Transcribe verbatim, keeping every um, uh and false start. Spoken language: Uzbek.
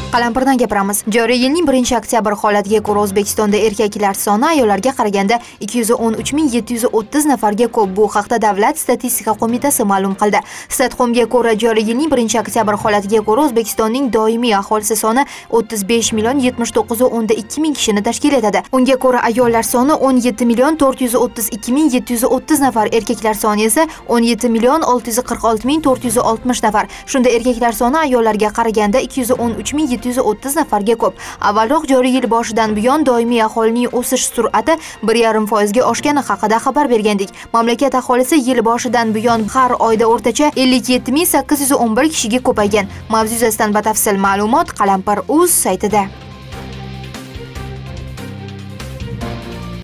Qalampirdan gapiramiz. Joriy yilning birinchi oktyabr holatiga ko'ra O'zbekistonda erkaklar soni ayollarga qaraganda ikki yuz o'n uch ming yetti yuz o'ttiz nafarga ko'p. Bu haqda Davlat statistika qo'mitasi ma'lum qildi. Statcomga ko'ra joriy yilning birinchi oktyabr holatiga ko'ra O'zbekistonning doimiy aholisi soni o'ttiz besh million yetmish to'qqiz o'nda ikki ming kishini tashkil etadi. Unga ko'ra ayollar soni o'n yetti million to'rt yuz o'ttiz ikki ming yetti yuz o'ttiz nafar, erkaklar soni esa o'n yetti million olti yuz qirq olti ming to'rt yuz oltmish nafar. Shunda erkaklar soni ayollarga qaraganda ikki yuz o'n uch ming yetti yuz o'ttiz nafarga ko'p. Avvalroq joriy yil boshidan buyon doimiy aholining o'sish sur'ati bir yarim foizga oshgani haqida xabar bergandik. Mamlakat aholisi yil boshidan buyon har oyda o'rtacha ellik yetti ming sakkiz yuz o'n bir kishiga ko'paygan. Mavzu yuzasidan batafsil ma'lumot Qalampir.uz saytida.